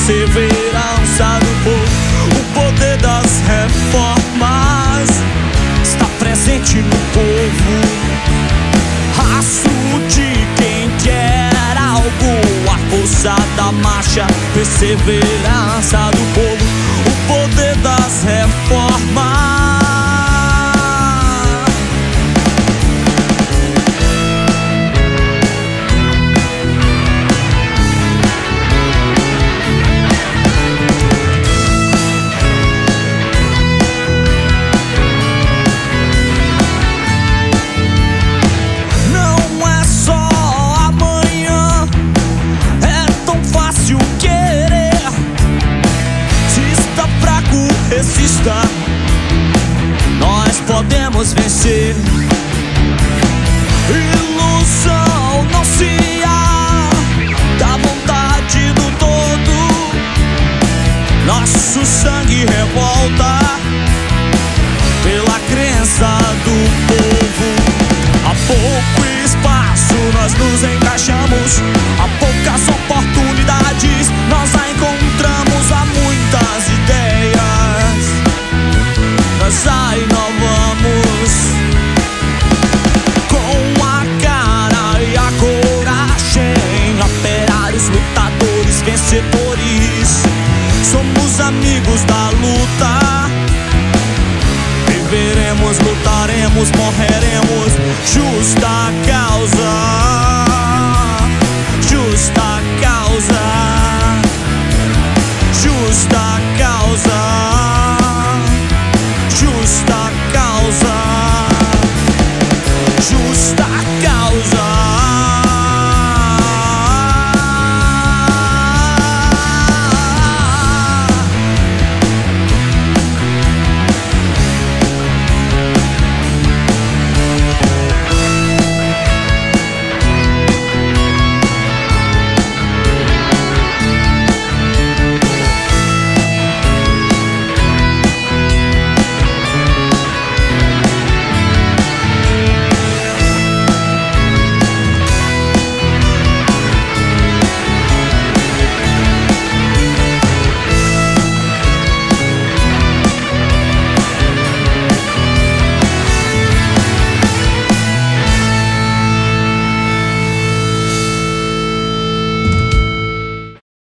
perseverança do povo. O poder das reformas está presente no povo. Rastro de quem quer algo, a força da marcha, perseverança do povo. O poder das reformas. Resista, nós podemos vencer. Ilusão não se há da vontade do todo. Nosso sangue revolta pela crença do povo. Há pouco espaço nós nos encaixamos, há poucas oportunidades